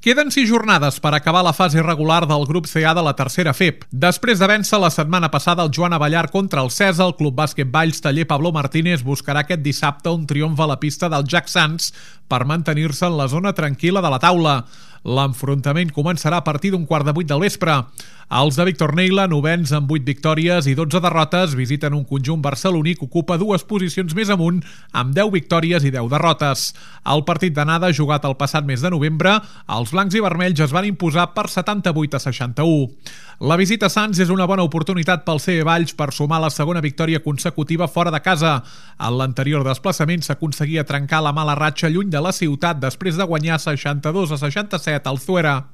Queden 6 jornades per acabar la fase regular del grup CA de la tercera FEP. Després de vèncer la setmana passada el Joan Abellar contra el Cesa, el Club Bàsquet Valls Taller Pablo Martínez buscarà aquest dissabte un triomf a la pista del Jack Sands per mantenir-se en la zona tranquil·la de la taula. L'enfrontament començarà a partir d'un 7:15 del vespre. Els de Víctor Neila, novens amb 8 victòries i 12 derrotes, visiten un conjunt barceloní que ocupa 2 posicions més amunt amb 10 victòries i 10 derrotes. El partit d'anada, jugat el passat mes de novembre, els blancs i vermells es van imposar per 78-61. La visita a Sants és una bona oportunitat pel CB Valls per sumar la segona victòria consecutiva fora de casa. En l'anterior desplaçament s'aconseguia trencar la mala ratxa lluny de la ciutat després de guanyar 62-67 al Zuera.